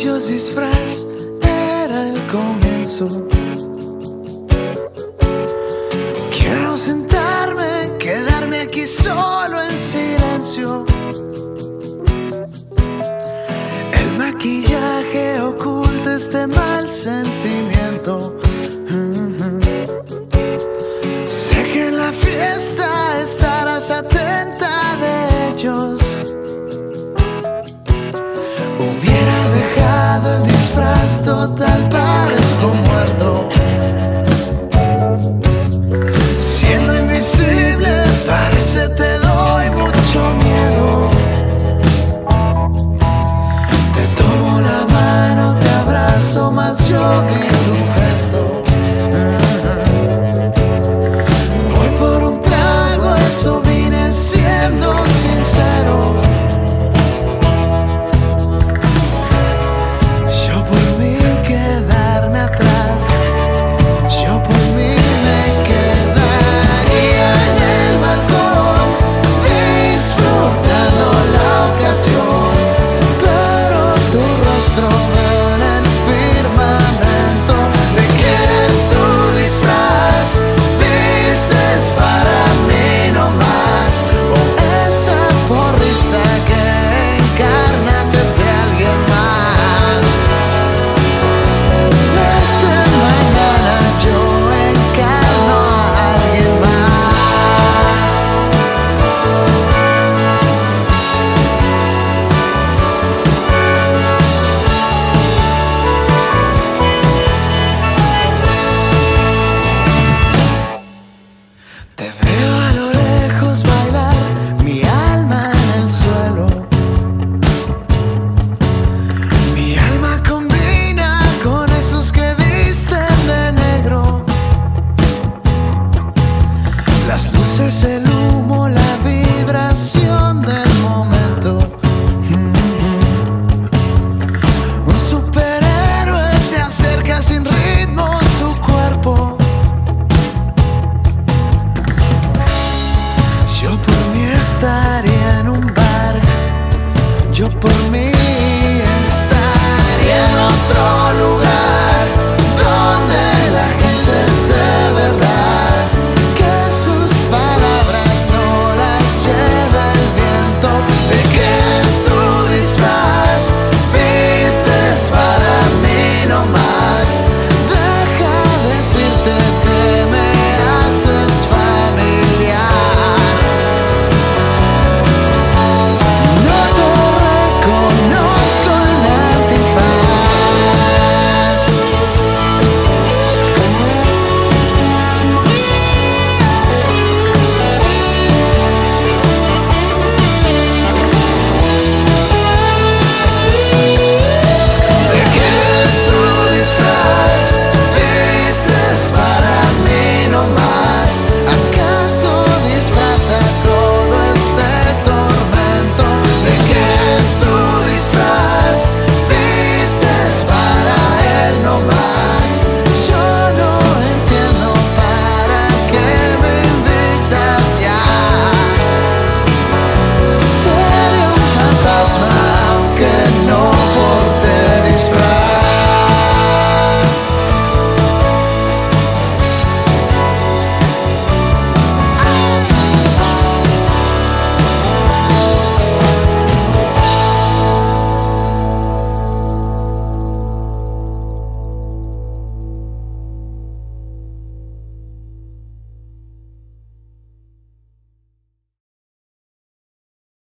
Aquellos disfraz era el comienzo. Quiero sentarme, quedarme aquí solo en silencio. El maquillaje oculta este mal sentimiento. Sé que en la fiesta estarás atenta de ellos. Hubiera dejado el disfraz total, parezco muerto. Siendo invisible, parece te doy mucho miedo. Te tomo la mano, te abrazo, mas yo vi tu gesto. Voy por un trago, eso vine siendo sincero. Yo por mí quedarme atrás, yo por mí me quedaría en el balcón, disfrutando la ocasión, pero tu rostro